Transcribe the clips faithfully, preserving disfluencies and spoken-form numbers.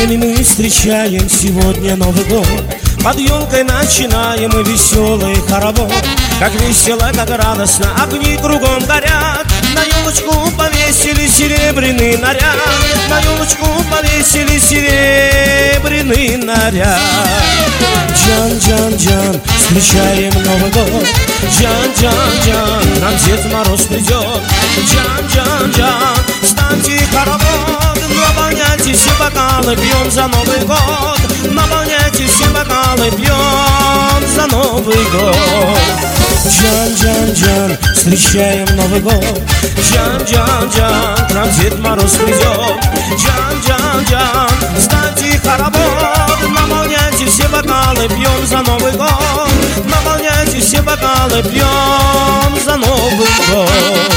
нами мы встречаем сегодня Новый год. Под елкой начинаем мы веселый хоровод. Как весело, как радостно, огни кругом горят. На елочку повесили серебряный наряд. На елочку повесили серебряный наряд. Джан, Джан, Джан, встречаем Новый год. Джан, Джан, Джан, нам Дед Мороз придет. Джан, Джан, Джан, станьте хоровод. Наполняйте все бокалы, пьем за Новый год. Наполняйте все бокалы, пьем за Новый год. Джан, Джан, Джан, встречаем Новый год. Джан, Джан, Джан, к нам Дед Мороз придет. Джан, Джан, Джан, станьте хоровод. Наполняйте все бокалы, пьем за Новый год. Наполняйте все бокалы, пьем за Новый год.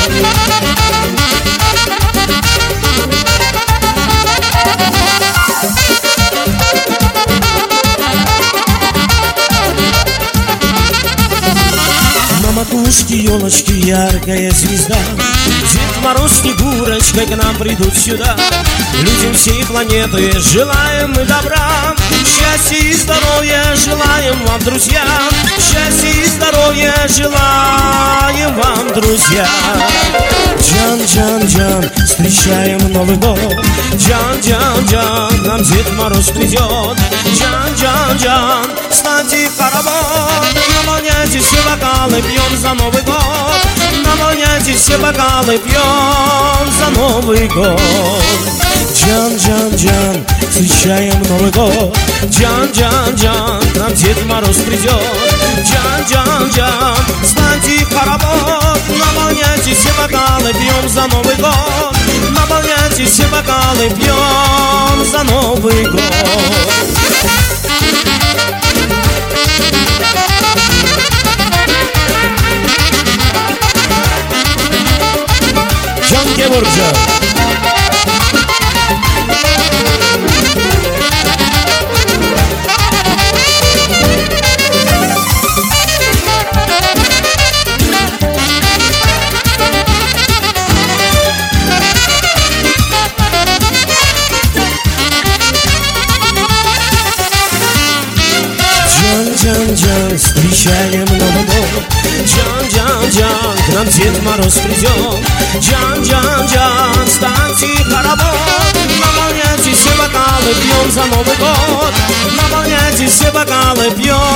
На макушке елочки яркая звезда. Дед Мороз с Снегурочкой к нам придут сюда. Людям всей планеты желаем мы добра. Счастья и здоровья желаем вам, друзья. Счастья и здоровья желаем вам, друзья. Джан, Джан, Джан, встречаем Новый год. Джан, Джан, Джан, нам Дед Мороз придет. Джан, Джан, Джан, станьте хоровод. Наполняйте все бокалы, пьем за Новый год. Наполняйте все бокалы, пьем за Новый год. Джан, Джан, Джан, встречаем Новый год. Джан, Джан, Джан, к нам Дед Мороз придет. Джан, Джан, Джан, станьте хоровод. Наполняйте все бокалы, пьем за Новый год. Наполняйте все бокалы, пьем за Новый год. Джан Геворджа. Джан, Джан, встречаем Новый год. Джан, Джан, Джан, к нам Дед Мороз придет. Джан, Джан, Джан, станьте хоровод. Наполняйте все бокалы, пьем за Новый год. Наполняйте все бокалы, пьем